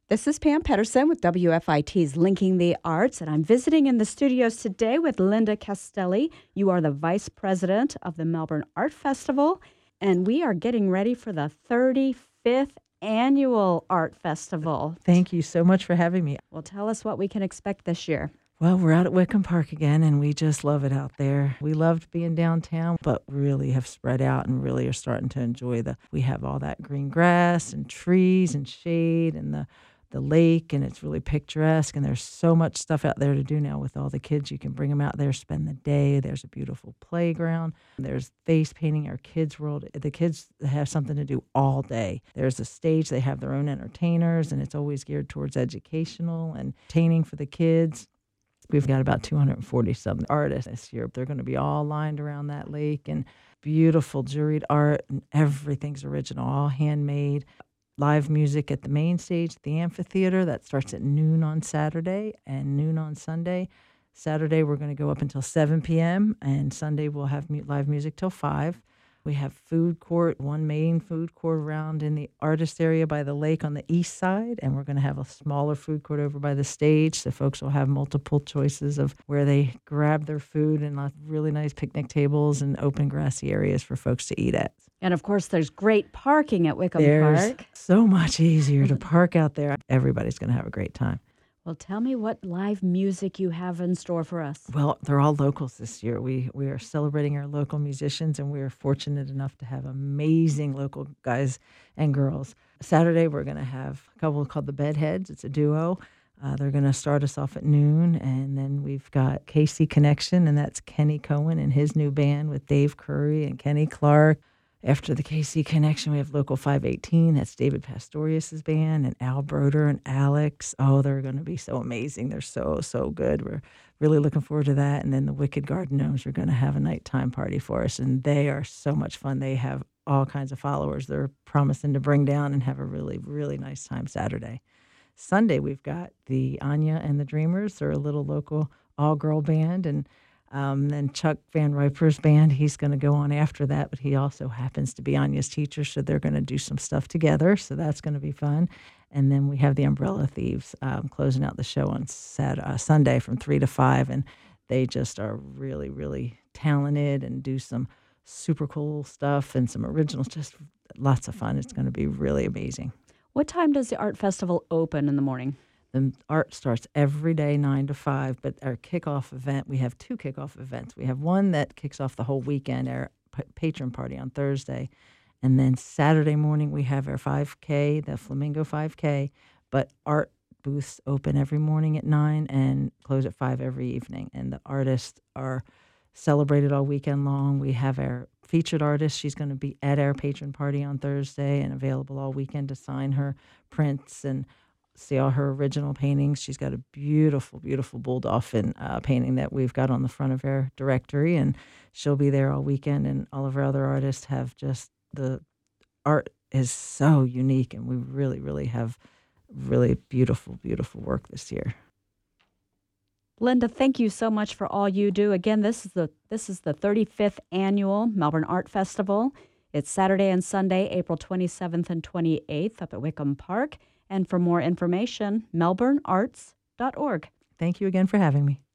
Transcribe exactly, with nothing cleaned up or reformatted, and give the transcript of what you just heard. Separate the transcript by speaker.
Speaker 1: This is Pam Pedersen with W F I T's Linking the Arts, and I'm visiting in the studios today with Linda Castelli. You are the Vice President of the Melbourne Art Festival, and we are getting ready for the thirty-fifth Annual Art Festival.
Speaker 2: Thank you so much for having me.
Speaker 1: Well, tell us what we can expect this year.
Speaker 2: Well, we're out at Wickham Park again, and we just love it out there. We loved being downtown, but really have spread out and really are starting to enjoy the, we have all that green grass and trees and shade and the the lake, and it's really picturesque, and there's so much stuff out there to do now with all the kids. You can bring them out there, spend the day. There's a beautiful playground. There's face painting, our kids' world. The kids have something to do all day. There's a stage. They have their own entertainers, and it's always geared towards educational and entertaining for the kids. We've got about two hundred forty some artists this year. They're going to be all lined around that lake, and beautiful juried art, and everything's original, all handmade. Live music at the main stage, the amphitheater. That starts at noon on Saturday and noon on Sunday. Saturday, we're going to go up until seven p.m., and Sunday we'll have mu- live music till five. We have food court, one main food court around in the artist area by the lake on the east side, and we're going to have a smaller food court over by the stage, so folks will have multiple choices of where they grab their food, and lots of really nice picnic tables and open grassy areas for folks to eat at.
Speaker 1: And, of course, there's great parking at Wickham
Speaker 2: There's
Speaker 1: Park.
Speaker 2: so much easier to park out there. Everybody's going to have a great time.
Speaker 1: Well, tell me what live music you have in store for us.
Speaker 2: Well, they're all locals this year. We we are celebrating our local musicians, and we are fortunate enough to have amazing local guys and girls. Saturday, we're going to have a couple called the Bedheads. It's a duo. Uh, they're going to start us off at noon, and then we've got K C Connection, and that's Kenny Cohen and his new band with Dave Curry and Kenny Clark. After the K C Connection, we have Local five eighteen. That's David Pastorius' band, and Al Broder and Alex. Oh, they're going to be so amazing. They're so, so good. We're really looking forward to that. And then the Wicked Garden Gnomes are going to have a nighttime party for us, and they are so much fun. They have all kinds of followers they're promising to bring down and have a really, really nice time Saturday. Sunday, we've got the Anya and the Dreamers. They're a little local all-girl band, and Um, then Chuck Van Riper's band, he's going to go on after that, but he also happens to be Anya's teacher, so they're going to do some stuff together, so that's going to be fun. And then we have the Umbrella Thieves um, closing out the show on Saturday, uh, Sunday from three to five, and they just are really, really talented and do some super cool stuff and some originals, just lots of fun. It's going to be really amazing.
Speaker 1: What time does the art festival open in the morning?
Speaker 2: The art starts every day, nine to five, but our kickoff event, we have two kickoff events. We have one that kicks off the whole weekend, our p- patron party on Thursday. And then Saturday morning, we have our five K, the Flamingo five K, but art booths open every morning at nine and close at five every evening. And the artists are celebrated all weekend long. We have our featured artist. She's going to be at our patron party on Thursday and available all weekend to sign her prints and see all her original paintings. She's got a beautiful, beautiful bull dolphin uh, painting that we've got on the front of our directory, and she'll be there all weekend. And all of our other artists have just, the art is so unique, and we really, really have really beautiful, beautiful work this year.
Speaker 1: Linda, thank you so much for all you do. Again, this is the this is the thirty-fifth Annual Melbourne Art Festival. It's Saturday and Sunday, April twenty-seventh and twenty-eighth up at Wickham Park. And for more information, melbourne arts dot org.
Speaker 2: Thank you again for having me.